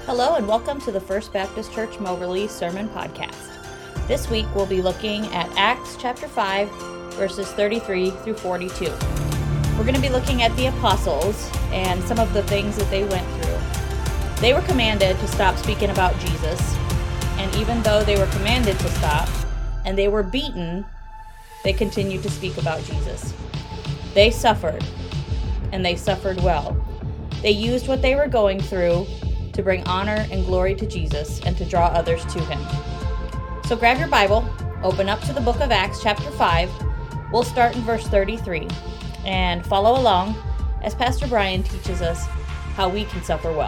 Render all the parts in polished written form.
Hello and welcome to the First Baptist Church Moberly Sermon Podcast. This week we'll be looking at Acts chapter 5, verses 33 through 42. We're going to be looking at the apostles and some of the things that they went through. They were commanded to stop speaking about Jesus, and even though they were commanded to stop and they were beaten, they continued to speak about Jesus. They suffered, and they suffered well. They used what they were going through to bring honor and glory to Jesus and to draw others to Him. So grab your Bible, open up to the book of Acts chapter 5. We'll start in verse 33 and follow along as Pastor Brian teaches us how we can suffer well.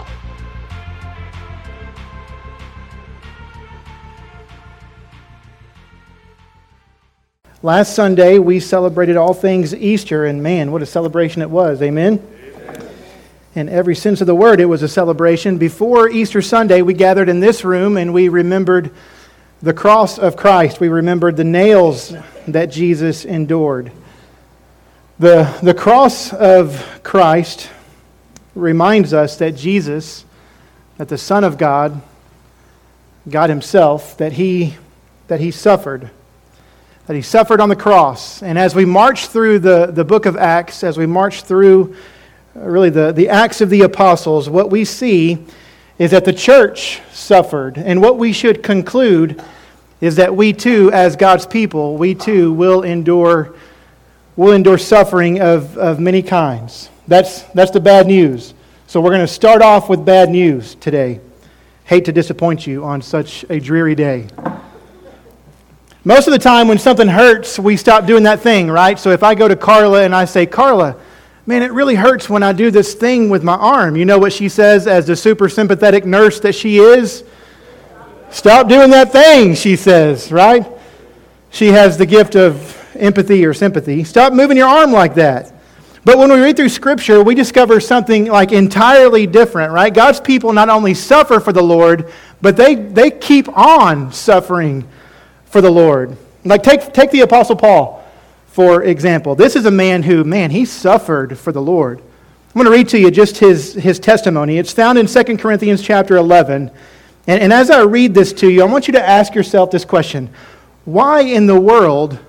Last Sunday, we celebrated all things Easter, and man, what a celebration it was. Amen? In every sense of the word, it was a celebration. Before Easter Sunday, we gathered in this room and we remembered the cross of Christ. We remembered the nails that Jesus endured. The cross of Christ reminds us that Jesus, that the Son of God, God Himself, that He suffered. That He suffered on the cross. And as we march through the book of Acts, as we march through really the Acts of the Apostles, what we see is that the church suffered. And what we should conclude is that we too, as God's people, we too will endure suffering of many kinds. That's the bad news. So we're going to start off with bad news today. Hate to disappoint you on such a dreary day. Most of the time when something hurts, we stop doing that thing, right? So if I go to Carla and I say, Carla, man, it really hurts when I do this thing with my arm. You know what she says as the super sympathetic nurse that she is? Stop doing that thing, she says, right? She has the gift of empathy or sympathy. Stop moving your arm like that. But when we read through Scripture, we discover something like entirely different, right? God's people not only suffer for the Lord, but they keep on suffering for the Lord. Like take the Apostle Paul, for example. This is a man who, he suffered for the Lord. I'm going to read to you just his testimony. It's found in 2 Corinthians chapter 11. And as I read this to you, I want you to ask yourself this question. Why in the world,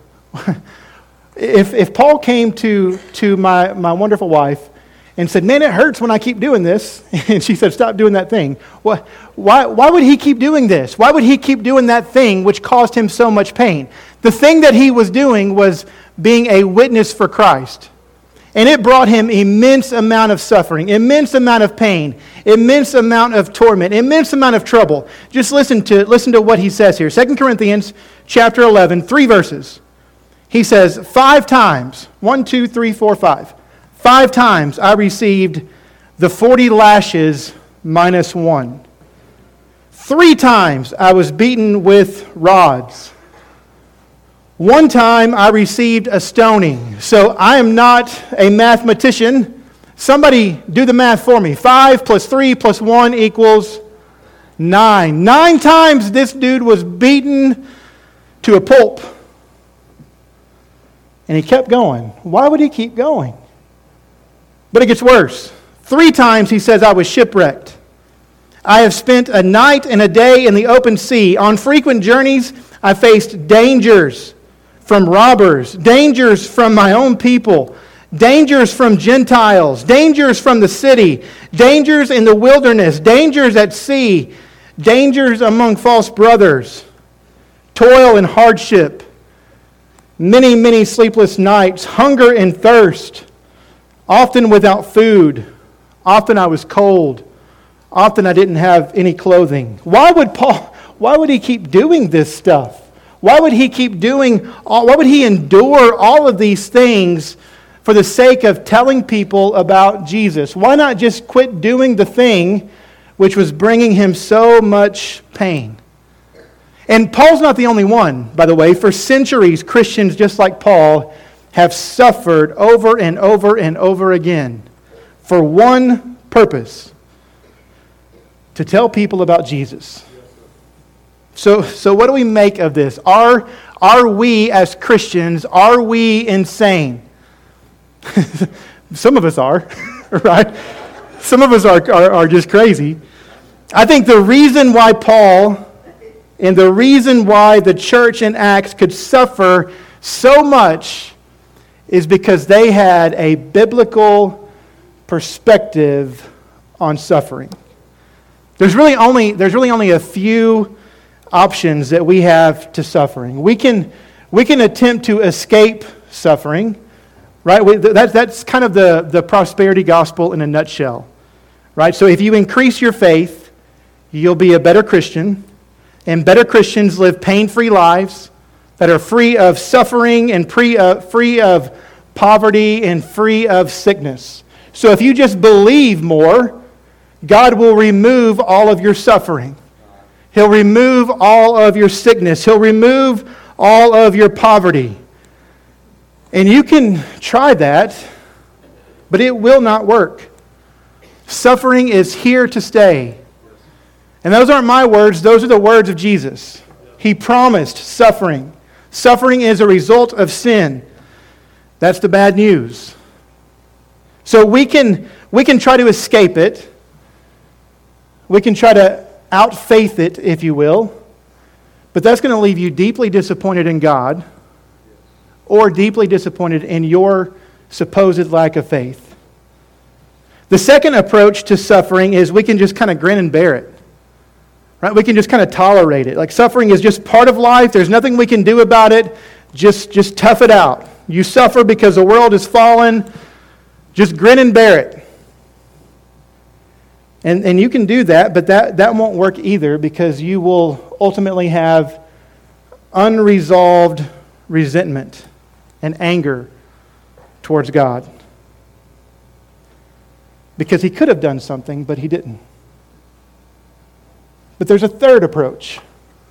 if Paul came to my wonderful wife and said, man, it hurts when I keep doing this, and she said, stop doing that thing. Why would he keep doing this? Why would he keep doing that thing which caused him so much pain? The thing that he was doing was being a witness for Christ. And it brought him immense amount of suffering, immense amount of pain, immense amount of torment, immense amount of trouble. Just listen to what he says here. 2 Corinthians chapter 11, 3 verses. He says, 5 times, 1, 2, 3, 4, 5. 5 times I received the 40 lashes minus 1. 3 times I was beaten with rods. 1 time I received a stoning. So I am not a mathematician. Somebody do the math for me. 5 plus 3 plus 1 equals 9. 9 times this dude was beaten to a pulp. And he kept going. Why would he keep going? But it gets worse. 3 times he says I was shipwrecked. I have spent a night and a day in the open sea. On frequent journeys, I faced dangers from robbers, dangers from my own people, dangers from Gentiles, dangers from the city, dangers in the wilderness, dangers at sea, dangers among false brothers, toil and hardship, many, many sleepless nights, hunger and thirst, often without food, often I was cold, often I didn't have any clothing. Why would he keep doing this stuff? Why would he why would he endure all of these things for the sake of telling people about Jesus? Why not just quit doing the thing which was bringing him so much pain? And Paul's not the only one, by the way. For centuries, Christians just like Paul have suffered over and over and over again for one purpose: to tell people about Jesus. So what do we make of this? Are we as Christians, are we insane? Some of us are, right? Some of us are just crazy. I think the reason why Paul and the reason why the church in Acts could suffer so much is because they had a biblical perspective on suffering. There's really only a few options that we have to suffering. We can attempt to escape suffering, right? That's kind of the prosperity gospel in a nutshell, right? So if you increase your faith, you'll be a better Christian, and better Christians live pain-free lives that are free of suffering and free of poverty and free of sickness. So if you just believe more, God will remove all of your suffering. He'll remove all of your sickness. He'll remove all of your poverty. And you can try that, but it will not work. Suffering is here to stay. And those aren't my words, those are the words of Jesus. He promised suffering. Suffering is a result of sin. That's the bad news. So we can try to escape it. We can try to out-faith it, if you will. But that's going to leave you deeply disappointed in God or deeply disappointed in your supposed lack of faith. The second approach to suffering is we can just kind of grin and bear it. Right? We can just kind of tolerate it. Like suffering is just part of life. There's nothing we can do about it. Just tough it out. You suffer because the world is fallen. Just grin and bear it. And you can do that, but that won't work either because you will ultimately have unresolved resentment and anger towards God. Because He could have done something, but He didn't. But there's a third approach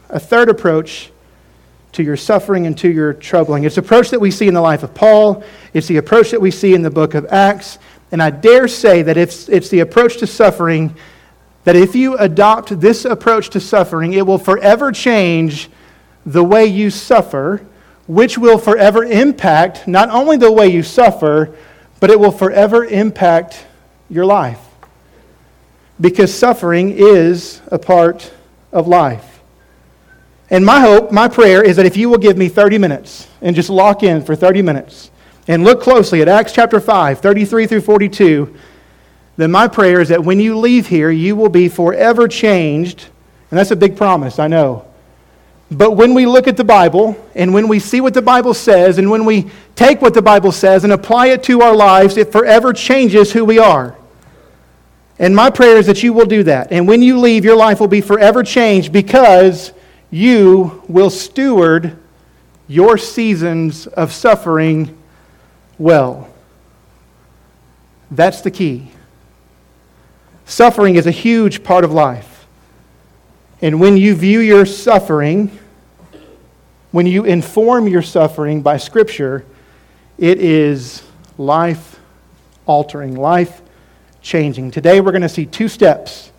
to your suffering and to your troubling. It's the approach that we see in the life of Paul. It's the approach that we see in the book of Acts. And I dare say that it's the approach to suffering, that if you adopt this approach to suffering, it will forever change the way you suffer, which will forever impact not only the way you suffer, but it will forever impact your life. Because suffering is a part of life. And my hope, my prayer is that if you will give me 30 minutes and just lock in for 30 minutes and look closely at Acts chapter 5, 33 through 42, then my prayer is that when you leave here, you will be forever changed. And that's a big promise, I know. But when we look at the Bible and when we see what the Bible says and when we take what the Bible says and apply it to our lives, it forever changes who we are. And my prayer is that you will do that. And when you leave, your life will be forever changed because you will steward your seasons of suffering well. That's the key. Suffering is a huge part of life. And when you view your suffering, when you inform your suffering by Scripture, it is life-altering, life-changing. Today we're going to see two steps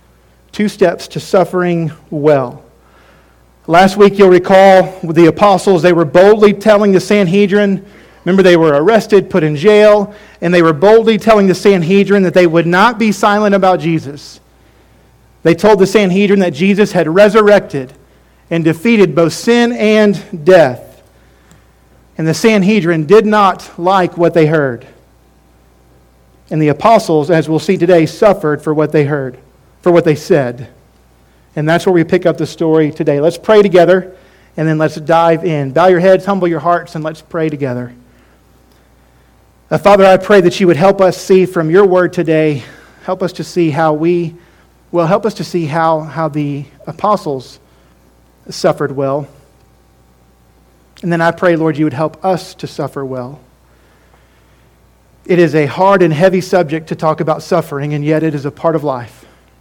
to suffering well. Last week you'll recall the apostles, they were boldly telling the Sanhedrin, remember they were arrested, put in jail, and they were boldly telling the Sanhedrin that they would not be silent about Jesus. They told the Sanhedrin that Jesus had resurrected and defeated both sin and death. And the Sanhedrin did not like what they heard. And the apostles, as we'll see today, suffered for what they heard, for what they said. And that's where we pick up the story today. Let's pray together, and then let's dive in. Bow your heads, humble your hearts, and let's pray together. Father, I pray that you would help us see from your word today, help us to see how the apostles suffered well. And then I pray, Lord, you would help us to suffer well. It is a hard and heavy subject to talk about suffering, and yet it is a part of life.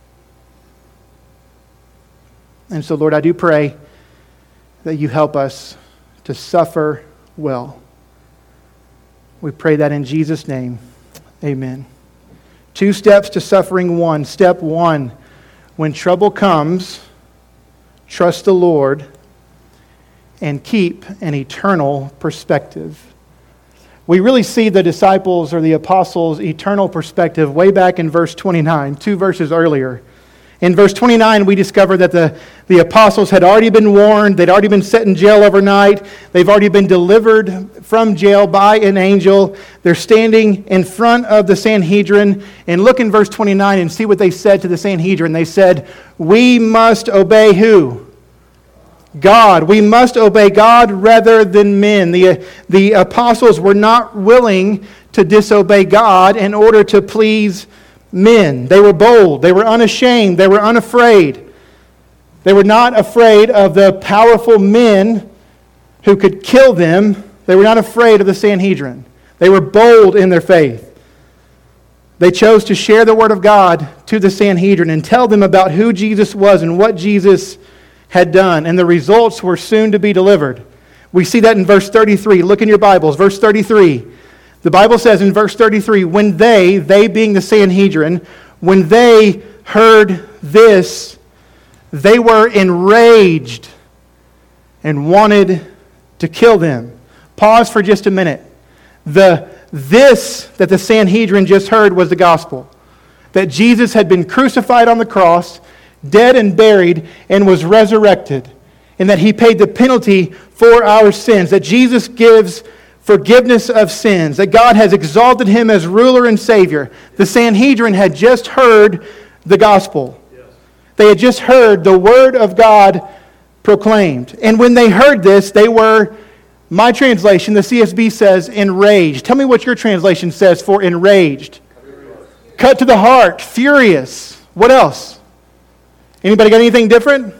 And so, Lord, I do pray that you help us to suffer well. We pray that in Jesus' name. Amen. 2 steps to suffering 1. Step 1, when trouble comes, trust the Lord and keep an eternal perspective. We really see the disciples or the apostles' eternal perspective way back in verse 29, 2 verses earlier. In verse 29, we discover that the apostles had already been warned. They'd already been set in jail overnight. They've already been delivered from jail by an angel. They're standing in front of the Sanhedrin. And look in verse 29 and see what they said to the Sanhedrin. They said, "We must obey who? God. We must obey God rather than men." The apostles were not willing to disobey God in order to please men. They were bold. They were unashamed. They were unafraid. They were not afraid of the powerful men who could kill them. They were not afraid of the Sanhedrin. They were bold in their faith. They chose to share the word of God to the Sanhedrin and tell them about who Jesus was and what Jesus had done. And the results were soon to be delivered. We see that in verse 33. Look in your Bibles. Verse 33. The Bible says in verse 33, when they being the Sanhedrin, when they heard this, they were enraged and wanted to kill them. Pause for just a minute. This that the Sanhedrin just heard was the gospel. That Jesus had been crucified on the cross, dead and buried, and was resurrected. And that he paid the penalty for our sins. That Jesus gives forgiveness of sins, that God has exalted him as ruler and Savior. The Sanhedrin had just heard the gospel. Yes. They had just heard the word of God proclaimed. And when they heard this, they were, my translation, the CSB says, enraged. Tell me what your translation says for enraged. Cut to the heart, furious. What else? Anybody got anything different?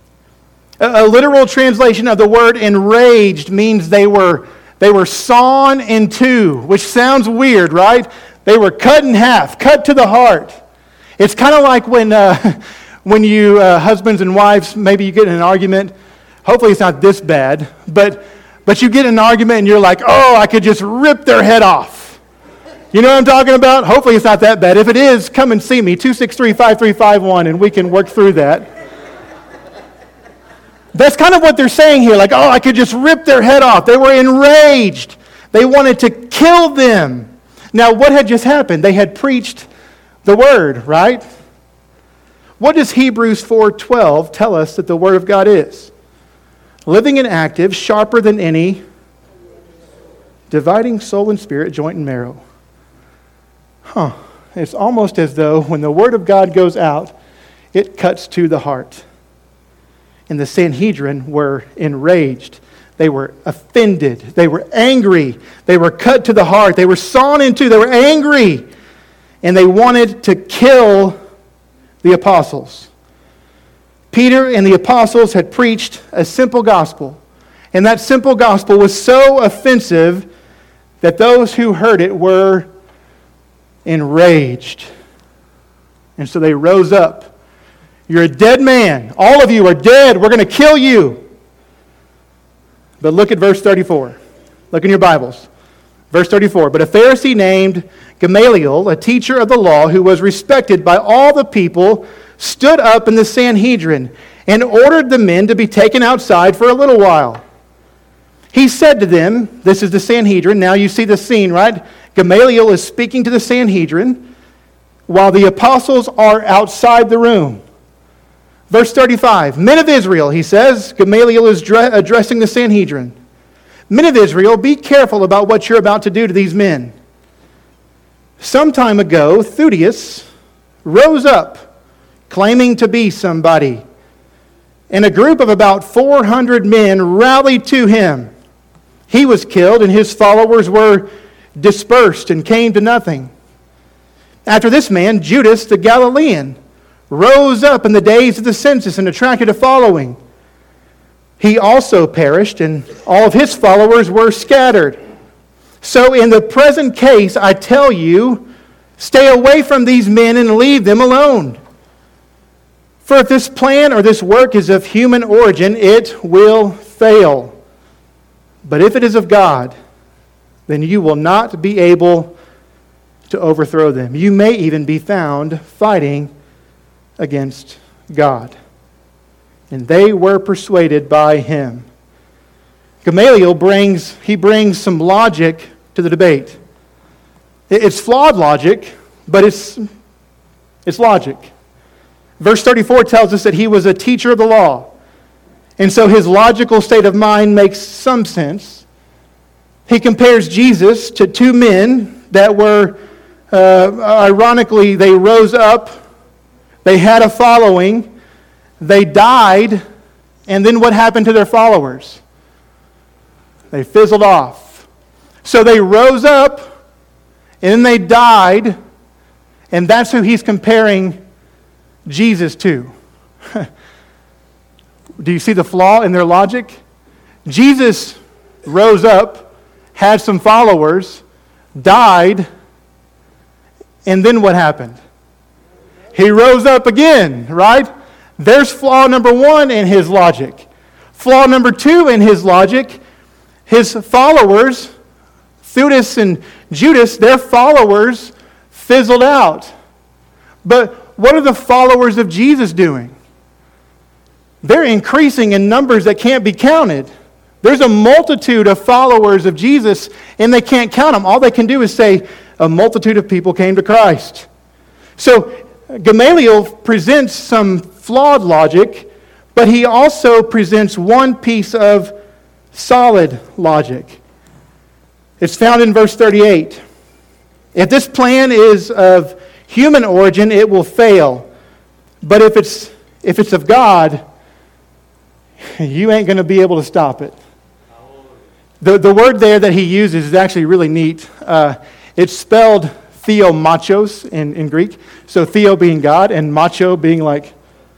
A literal translation of the word enraged means they were sawn in two, which sounds weird, right? They were cut in half, cut to the heart. It's kind of like when you, husbands and wives, maybe you get in an argument. Hopefully it's not this bad, but you get in an argument and you're like, oh, I could just rip their head off. You know what I'm talking about? Hopefully it's not that bad. If it is, come and see me, 263-5351, and we can work through that. That's kind of what they're saying here. Like, oh, I could just rip their head off. They were enraged. They wanted to kill them. Now, what had just happened? They had preached the word, right? What does Hebrews 4:12 tell us that the word of God is? Living and active, sharper than any, dividing soul and spirit, joint and marrow. It's almost as though when the word of God goes out, it cuts to the heart. And the Sanhedrin were enraged. They were offended. They were angry. They were cut to the heart. They were sawn in two. They were angry. And they wanted to kill the apostles. Peter and the apostles had preached a simple gospel. And that simple gospel was so offensive that those who heard it were enraged. And so they rose up. You're a dead man. All of you are dead. We're going to kill you. But look at verse 34. Look in your Bibles. Verse 34. But a Pharisee named Gamaliel, a teacher of the law who was respected by all the people, stood up in the Sanhedrin and ordered the men to be taken outside for a little while. He said to them, this is the Sanhedrin. Now you see the scene, right? Gamaliel is speaking to the Sanhedrin while the apostles are outside the room. Verse 35, men of Israel, he says, Gamaliel is addressing the Sanhedrin. Men of Israel, be careful about what you're about to do to these men. Some time ago, Theudas rose up, claiming to be somebody. And a group of about 400 men rallied to him. He was killed, and his followers were dispersed and came to nothing. After this man, Judas the Galilean rose up in the days of the census and attracted a following. He also perished, and all of his followers were scattered. So in the present case, I tell you, stay away from these men and leave them alone. For if this plan or this work is of human origin, it will fail. But if it is of God, then you will not be able to overthrow them. You may even be found fighting against God. And they were persuaded by him. Gamaliel brings some logic to the debate. It's flawed logic, but it's logic. Verse 34 tells us that he was a teacher of the law. And so his logical state of mind makes some sense. He compares Jesus to two men that were, ironically, they rose up, they had a following, they died, and then what happened to their followers? They fizzled off. So they rose up, and then they died, and that's who he's comparing Jesus to. Do you see the flaw in their logic? Jesus rose up, had some followers, died, and then what happened? He rose up again, right? There's flaw number one in his logic. Flaw number two in his logic, his followers, Theudas and Judas, their followers fizzled out. But what are the followers of Jesus doing? They're increasing in numbers that can't be counted. There's a multitude of followers of Jesus, and they can't count them. All they can do is say, a multitude of people came to Christ. So Gamaliel presents some flawed logic, but he also presents one piece of solid logic. It's found in verse 38. If this plan is of human origin, it will fail. But if it's of God, you ain't going to be able to stop it. The word there that he uses is actually really neat. It's spelled theomachos in Greek. So theo being God and macho being like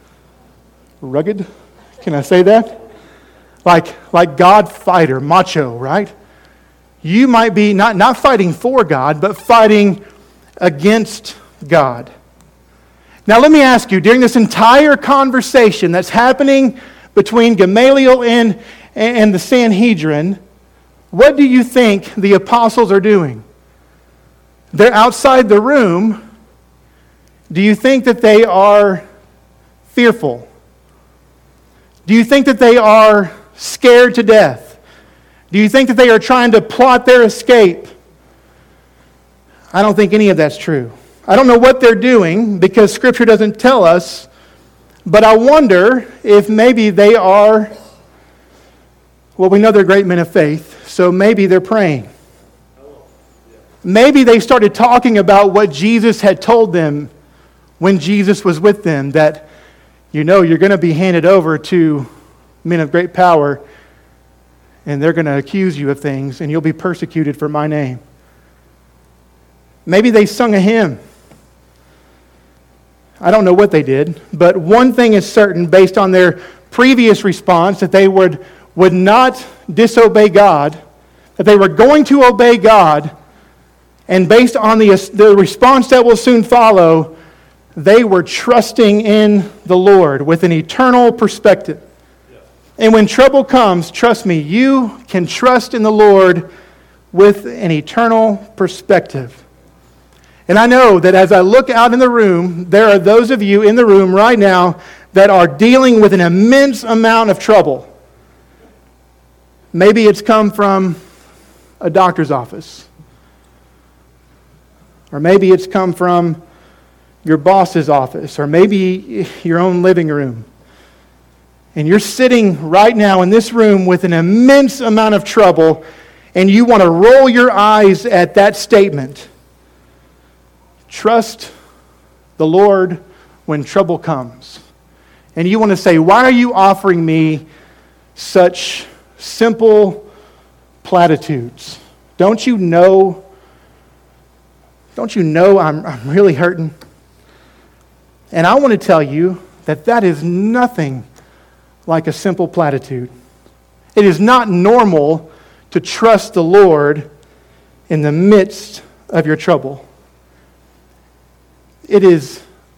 rugged. Can I say that? Like God fighter, macho, right? You might be not fighting for God, but fighting against God. Now let me ask you, during this entire conversation that's happening between Gamaliel and the Sanhedrin, what do you think the apostles are doing? They're outside the room. Do you think that they are fearful? Do you think that they are scared to death? Do you think that they are trying to plot their escape? I don't think any of that's true. I don't know what they're doing because Scripture doesn't tell us, but I wonder if maybe they are, well, we know they're great men of faith, so maybe they're praying. Maybe they started talking about what Jesus had told them when Jesus was with them, that, you're going to be handed over to men of great power, and they're going to accuse you of things, and you'll be persecuted for my name. Maybe they sung a hymn. I don't know what they did, but one thing is certain based on their previous response, that they would not disobey God, that they were going to obey God, and based on the response that will soon follow, they were trusting in the Lord with an eternal perspective. And when trouble comes, trust me, you can trust in the Lord with an eternal perspective. And I know that as I look out in the room, there are those of you in the room right now that are dealing with an immense amount of trouble. Maybe it's come from a doctor's office. Or maybe it's come from your boss's office. Or maybe your own living room. And you're sitting right now in this room with an immense amount of trouble, and you want to roll your eyes at that statement. Trust the Lord when trouble comes. And you want to say, why are you offering me such simple platitudes? Don't you know I'm really hurting? And I want to tell you that is nothing like a simple platitude. It is not normal to trust the Lord in the midst of your trouble. It is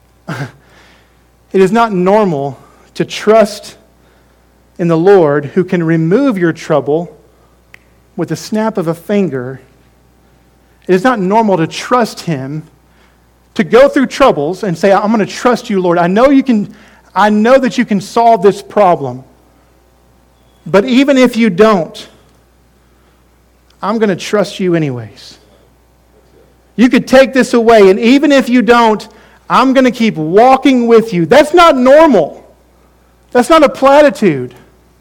not normal to trust in the Lord who can remove your trouble with a snap of a finger. It is not normal to trust Him, to go through troubles and say, I'm going to trust you, Lord. I know that you can solve this problem. But even if you don't, I'm going to trust you anyways. You could take this away, and even if you don't, I'm going to keep walking with you. That's not normal. That's not a platitude.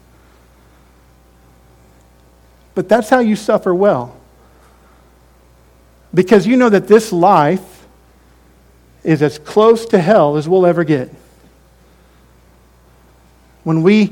But that's how you suffer well. Because you know that this life is as close to hell as we'll ever get. When we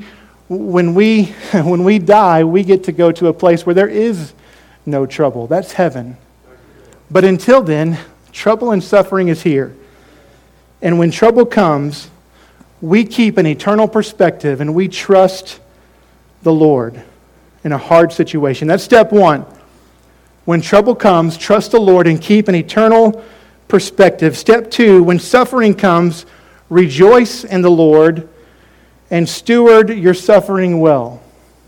die, we get to go to a place where there is no trouble. That's heaven. But until then, trouble and suffering is here. And when trouble comes, we keep an eternal perspective and we trust the Lord in a hard situation. That's step one. When trouble comes, trust the Lord and keep an eternal perspective. Step two, when suffering comes, rejoice in the Lord and steward your suffering well.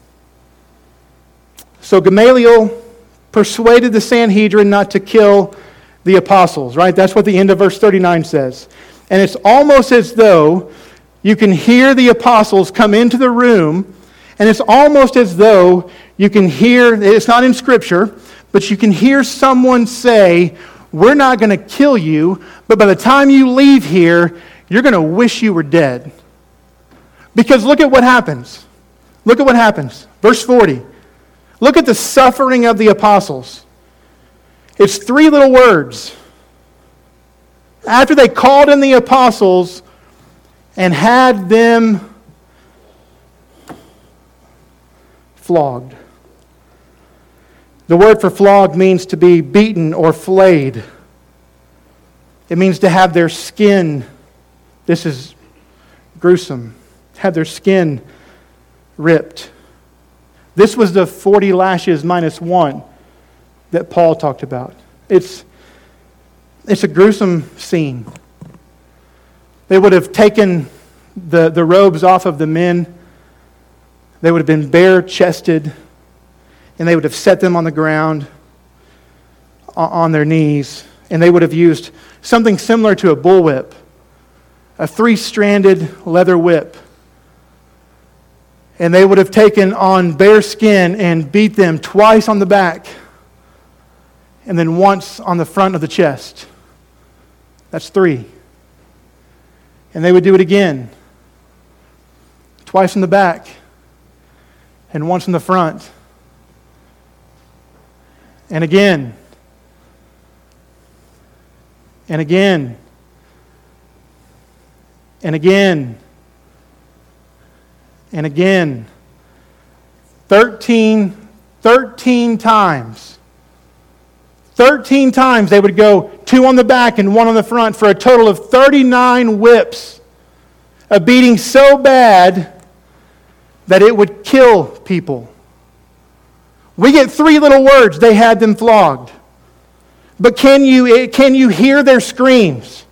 So Gamaliel persuaded the Sanhedrin not to kill the apostles, right? That's what the end of verse 39 says. And it's almost as though you can hear the apostles come into the room, and it's almost as though you can hear, it's not in Scripture, but you can hear someone say, we're not going to kill you, but by the time you leave here, you're going to wish you were dead. Because look at what happens. Look at what happens. Verse 40. Look at the suffering of the apostles. It's 3 little words. After they called in the apostles and had them flogged. The word for flogged means to be beaten or flayed. It means to have their skin, this is gruesome, have their skin ripped. This was the 40 lashes minus 1 that Paul talked about. It's a gruesome scene. They would have taken the robes off of the men. They would have been bare-chested, and they would have set them on the ground on their knees, and they would have used something similar to a bullwhip, a 3-stranded leather whip. And they would have taken on bare skin and beat them twice on the back and then once on the front of the chest. That's 3. And they would do it again. Twice in the back and once in the front. And again. And again. And again. And again. 13 times. 13 times they would go 2 on the back and 1 on the front for a total of 39 whips. A beating so bad that it would kill people. We get 3 little words, they had them flogged. But can you hear their screams?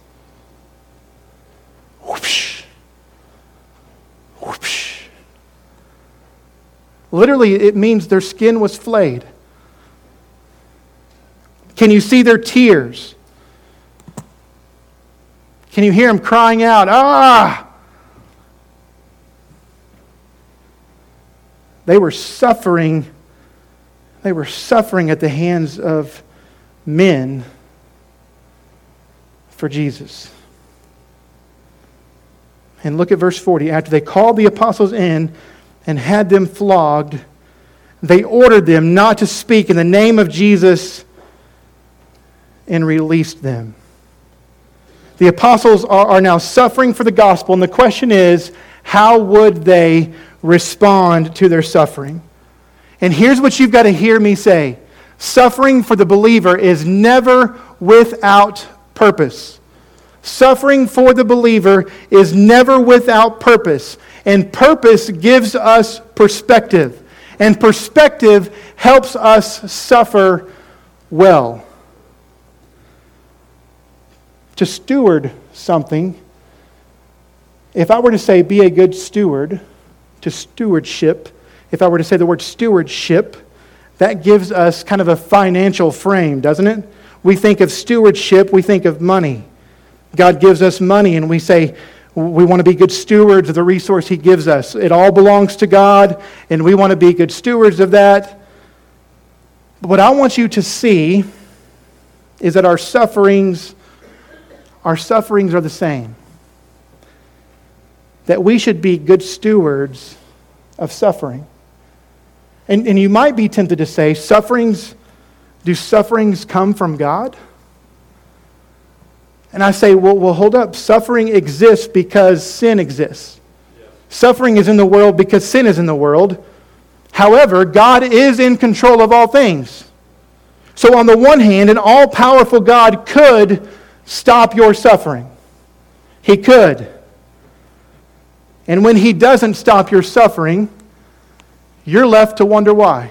Whoosh. Whoosh. Literally, it means their skin was flayed. Can you see their tears? Can you hear them crying out, ah! They were suffering. They were suffering at the hands of men for Jesus. And look at verse 40. After they called the apostles in and had them flogged, they ordered them not to speak in the name of Jesus and released them. The apostles are now suffering for the gospel, and the question is, how would they respond to their suffering? And here's what you've got to hear me say. Suffering for the believer is never without purpose. Suffering for the believer is never without purpose. And purpose gives us perspective. And perspective helps us suffer well. To steward something, if I were to say be a good steward, to stewardship, if I were to say the word stewardship, that gives us kind of a financial frame, doesn't it? We think of stewardship, we think of money. God gives us money and we say we want to be good stewards of the resource He gives us. It all belongs to God and we want to be good stewards of that. But what I want you to see is that our sufferings our sufferings are the same. That we should be good stewards of suffering. And you might be tempted to say, do sufferings come from God? And I say, well, hold up. Suffering exists because sin exists. Yeah. Suffering is in the world because sin is in the world. However, God is in control of all things. So on the one hand, an all-powerful God could stop your suffering. He could. And when He doesn't stop your suffering, you're left to wonder why.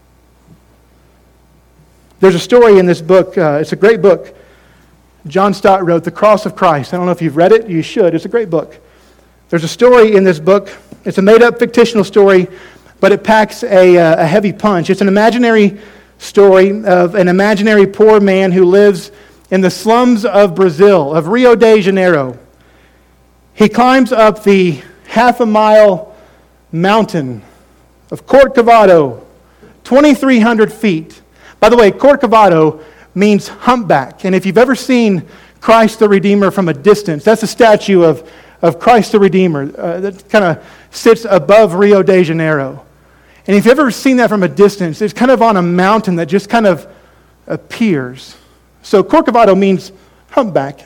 There's a story in this book. It's a great book. John Stott wrote, The Cross of Christ. I don't know if you've read it. You should. It's a great book. There's a story in this book. It's a made-up fictional story, but it packs a heavy punch. It's an imaginary story of an imaginary poor man who lives in the slums of Brazil, of Rio de Janeiro. He climbs up the half-a-mile mountain of Corcovado, 2,300 feet. By the way, Corcovado means humpback. And if you've ever seen Christ the Redeemer from a distance, that's a statue of Christ the Redeemer that kind of sits above Rio de Janeiro. And if you've ever seen that from a distance, it's kind of on a mountain that just kind of appears. So Corcovado means humpback.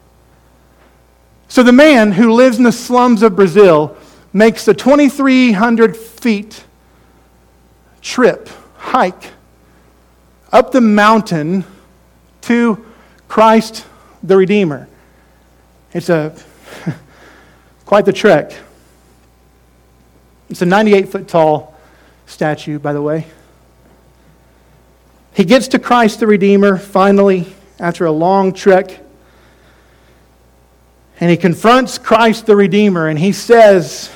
So the man who lives in the slums of Brazil makes the 2,300 feet hike up the mountain to Christ the Redeemer. It's quite the trek. It's a 98-foot tall statue, by the way. He gets to Christ the Redeemer finally after a long trek. And he confronts Christ the Redeemer and he says,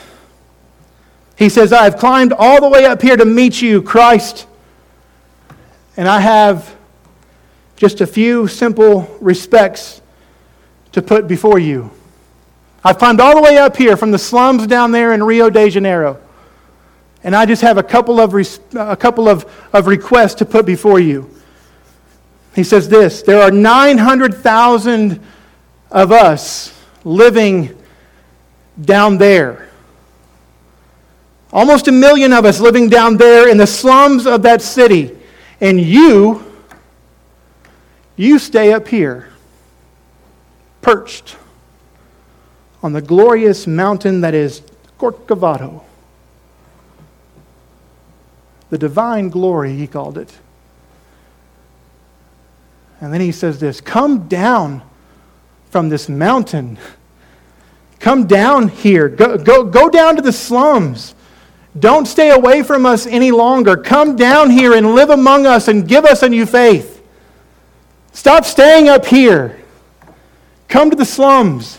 I have climbed all the way up here to meet you, Christ. And I have just a few simple respects to put before you. I've climbed all the way up here from the slums down there in Rio de Janeiro. And I just have a couple of requests to put before you. He says this, there are 900,000 of us living down there. Almost 1 million of us living down there in the slums of that city. And you stay up here, perched on the glorious mountain that is Corcovado. The divine glory, he called it. And then he says this, come down from this mountain. Come down here. Go down to the slums. Don't stay away from us any longer. Come down here and live among us and give us a new faith. Stop staying up here. Come to the slums.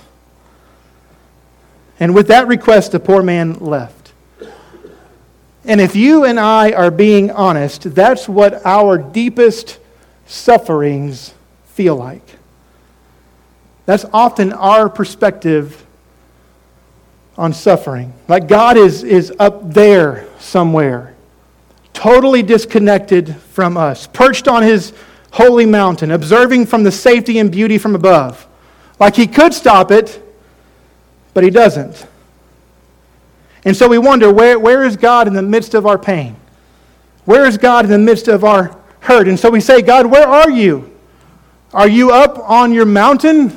And with that request, the poor man left. And if you and I are being honest, that's what our deepest sufferings feel like. That's often our perspective on suffering. Like God is up there somewhere, totally disconnected from us, perched on His holy mountain, observing from the safety and beauty from above. Like He could stop it, but He doesn't. And so we wonder, where is God in the midst of our pain? Where is God in the midst of our hurt? And so we say, God, where are you? Are you up on your mountain?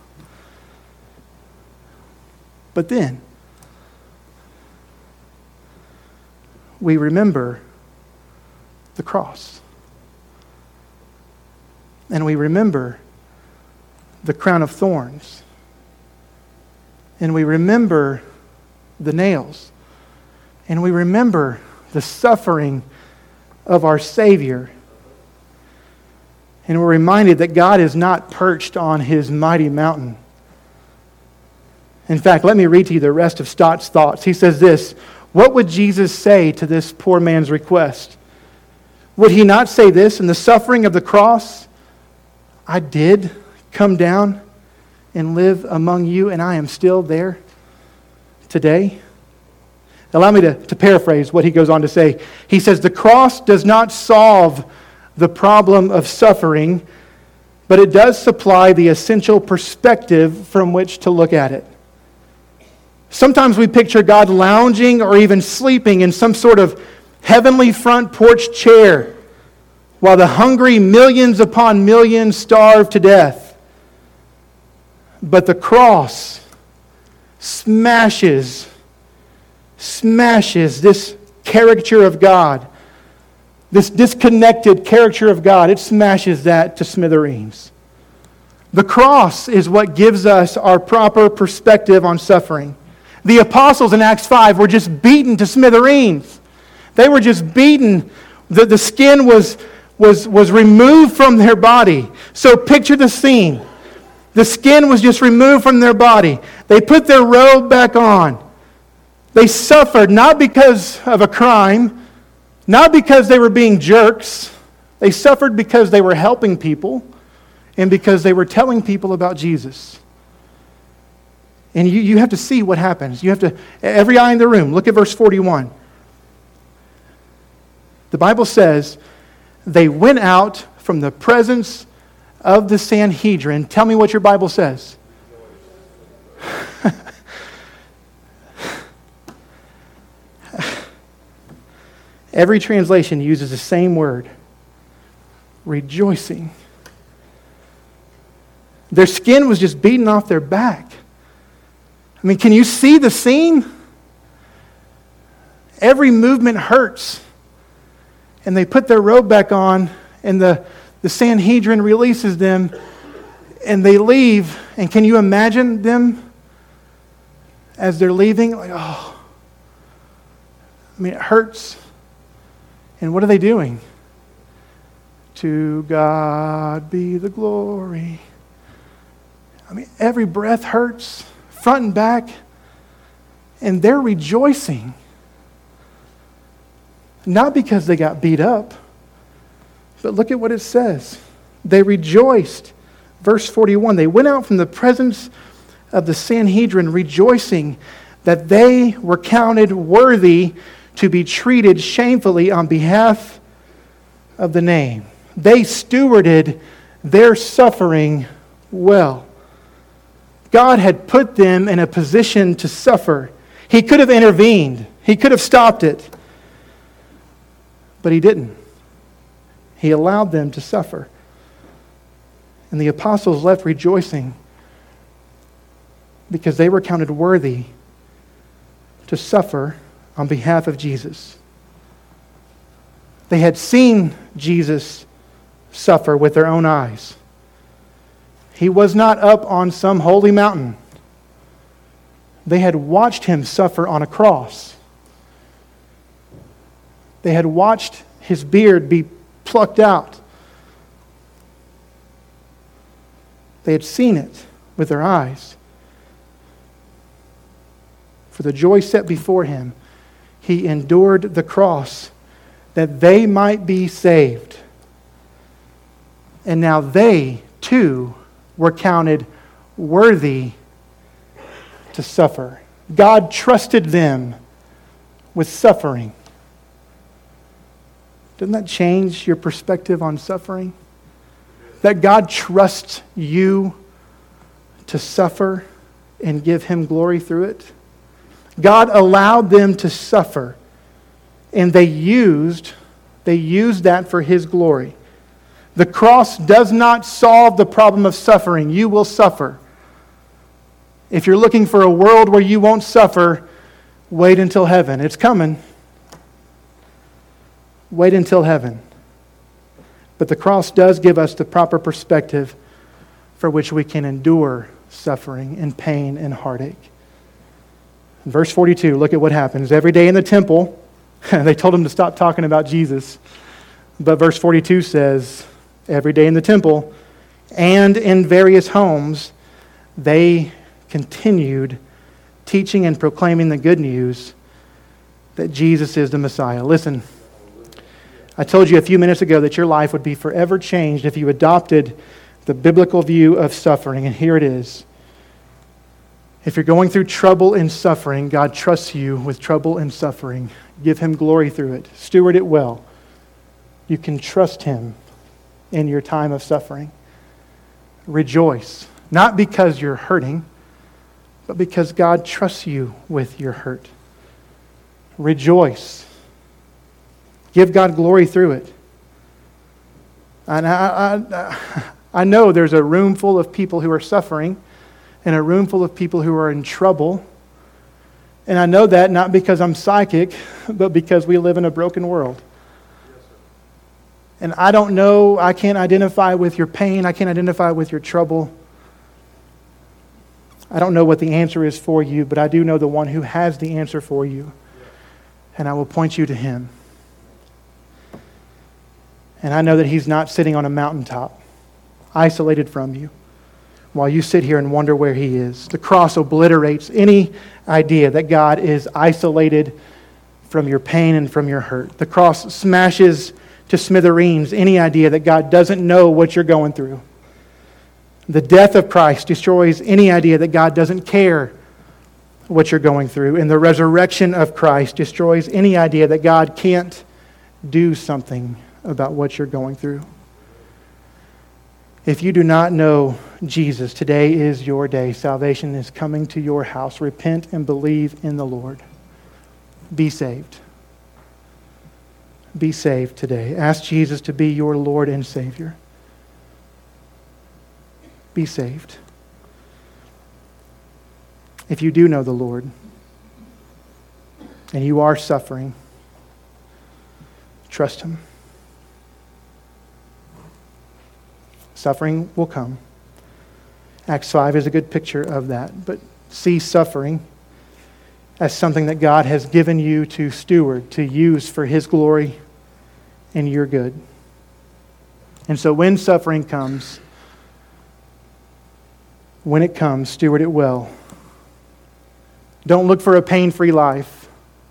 But then, we remember the cross. And we remember the crown of thorns. And we remember the nails. And we remember the suffering of our Savior. And we're reminded that God is not perched on His mighty mountain. In fact, let me read to you the rest of Stott's thoughts. He says this, what would Jesus say to this poor man's request? Would He not say this, in the suffering of the cross, I did come down and live among you, and I am still there today? Allow me to paraphrase what he goes on to say. He says, the cross does not solve the problem of suffering, but it does supply the essential perspective from which to look at it. Sometimes we picture God lounging or even sleeping in some sort of heavenly front porch chair while the hungry millions upon millions starve to death. But the cross smashes this caricature of God, this disconnected caricature of God. It smashes that to smithereens. The cross is what gives us our proper perspective on suffering. The apostles in Acts 5 were just beaten to smithereens. They were just beaten. The skin was removed from their body. So picture the scene. The skin was just removed from their body. They put their robe back on. They suffered not because of a crime, not because they were being jerks. They suffered because they were helping people and because they were telling people about Jesus. And you have to see what happens. You have to, every eye in the room, look at verse 41. The Bible says, they went out from the presence of the Sanhedrin. Tell me what your Bible says. Every translation uses the same word, rejoicing. Their skin was just beaten off their back. I mean, can you see the scene? Every movement hurts. And they put their robe back on, and the Sanhedrin releases them, and they leave. And can you imagine them as they're leaving? Like, oh. I mean, it hurts. And what are they doing? To God be the glory. I mean, every breath hurts, front and back, and they're rejoicing. Not because they got beat up, but look at what it says. They rejoiced. Verse 41, they went out from the presence of the Sanhedrin rejoicing that they were counted worthy to be treated shamefully on behalf of the name. They stewarded their suffering well. God had put them in a position to suffer. He could have intervened. He could have stopped it. But He didn't. He allowed them to suffer. And the apostles left rejoicing because they were counted worthy to suffer on behalf of Jesus. They had seen Jesus suffer with their own eyes. He was not up on some holy mountain. They had watched Him suffer on a cross. They had watched His beard be plucked out. They had seen it with their eyes. For the joy set before Him, He endured the cross that they might be saved. And now they, too, were counted worthy to suffer. God trusted them with suffering. Doesn't that change your perspective on suffering? That God trusts you to suffer and give Him glory through it? God allowed them to suffer, and they used that for His glory. The cross does not solve the problem of suffering. You will suffer. If you're looking for a world where you won't suffer, wait until heaven. It's coming. Wait until heaven. But the cross does give us the proper perspective for which we can endure suffering and pain and heartache. In verse 42, look at what happens. Every day in the temple, they told him to stop talking about Jesus. But verse 42 says, every day in the temple and in various homes, they continued teaching and proclaiming the good news that Jesus is the Messiah. Listen, I told you a few minutes ago that your life would be forever changed if you adopted the biblical view of suffering, and here it is. If you're going through trouble and suffering, God trusts you with trouble and suffering. Give Him glory through it. Steward it well. You can trust Him in your time of suffering. Rejoice, not because you're hurting, but because God trusts you with your hurt. Rejoice. Give God glory through it. And I know there's a room full of people who are suffering and a room full of people who are in trouble. And I know that not because I'm psychic, but because we live in a broken world. And I don't know, I can't identify with your pain, I can't identify with your trouble. I don't know what the answer is for you, but I do know the one who has the answer for you. And I will point you to Him. And I know that He's not sitting on a mountaintop, isolated from you, while you sit here and wonder where He is. The cross obliterates any idea that God is isolated from your pain and from your hurt. The cross smashes to smithereens any idea that God doesn't know what you're going through. The death of Christ destroys any idea that God doesn't care what you're going through. And the resurrection of Christ destroys any idea that God can't do something about what you're going through. If you do not know Jesus, today is your day. Salvation is coming to your house. Repent and believe in the Lord. Be saved. Be saved today. Ask Jesus to be your Lord and Savior. Be saved. If you do know the Lord and you are suffering, trust Him. Suffering will come. Acts 5 is a good picture of that. But see suffering as something that God has given you to steward, to use for His glory and your good. And so when suffering comes, steward it well. Don't look for a pain-free life.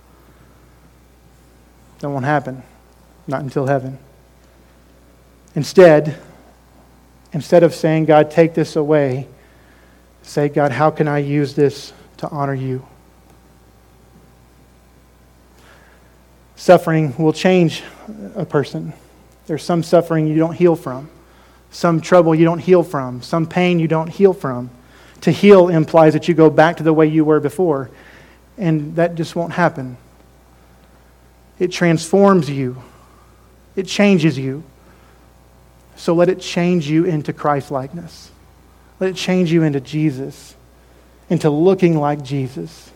That won't happen. Not until heaven. Instead of saying, God, take this away, say, God, how can I use this to honor you? Suffering will change a person. There's some suffering you don't heal from, some trouble you don't heal from, some pain you don't heal from. To heal implies that you go back to the way you were before, and that just won't happen. It transforms you. It changes you. So let it change you into Christ-likeness. Let it change you into Jesus, into looking like Jesus.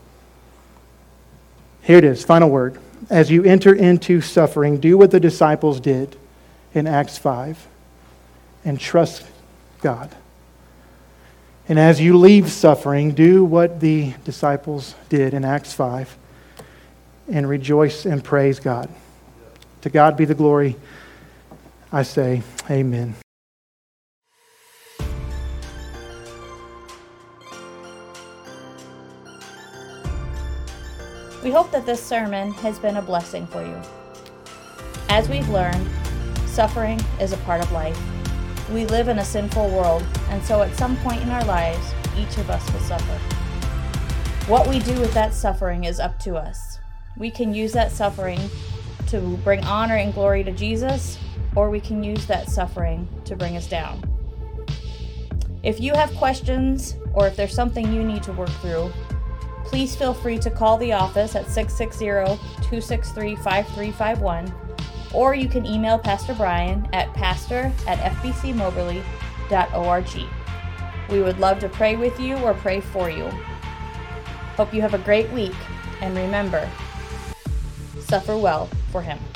Here it is, final word. As you enter into suffering, do what the disciples did in Acts 5 and trust God. And as you leave suffering, do what the disciples did in Acts 5 and rejoice and praise God. To God be the glory. I say, amen. We hope that this sermon has been a blessing for you. As we've learned, suffering is a part of life. We live in a sinful world, and so at some point in our lives, each of us will suffer. What we do with that suffering is up to us. We can use that suffering to bring honor and glory to Jesus, or we can use that suffering to bring us down. If you have questions, or if there's something you need to work through, please feel free to call the office at 660-263-5351, or you can email Pastor Brian at pastor@fbcmoberly.org. We would love to pray with you or pray for you. Hope you have a great week, and remember, suffer well for Him.